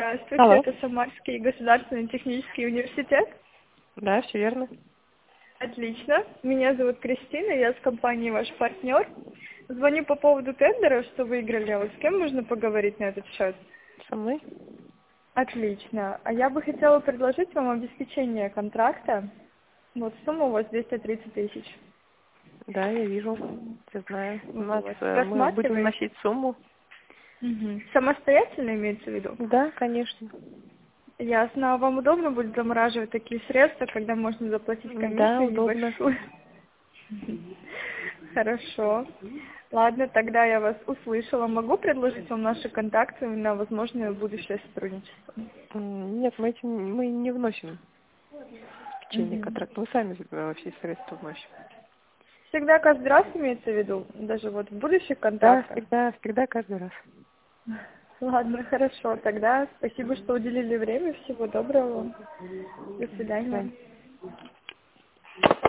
Здравствуйте, Алло. это Самарский государственный технический университет. Да, все верно. Отлично. Меня зовут Кристина, я с компанией «Ваш партнер». Звоню по поводу тендера, что выиграли. А вот с кем можно поговорить на этот счет? Со мной? Отлично. А я бы хотела предложить вам обеспечение контракта. Вот сумма у вас 230 тысяч. Да, я вижу. Я знаю. Вот. Мы будем Рассматриваете? вносить сумму. Мгм. Самостоятельно имеется в виду? Да, конечно. Ясно. А вам удобно будет замораживать такие средства, когда можно заплатить Да, комиссию удобно. небольшую? Хорошо. Ладно, тогда я вас услышала. Могу предложить вам наши контакты на возможное будущее сотрудничество? Нет, мы не вносим в течение Мгм. контракта. Мы сами все средства вносим. Всегда каждый раз имеется в виду, даже вот в будущих Да, контактах? всегда, каждый раз. Ладно, хорошо. Тогда спасибо, что уделили время. Всего доброго вам. До До свидания. свидания.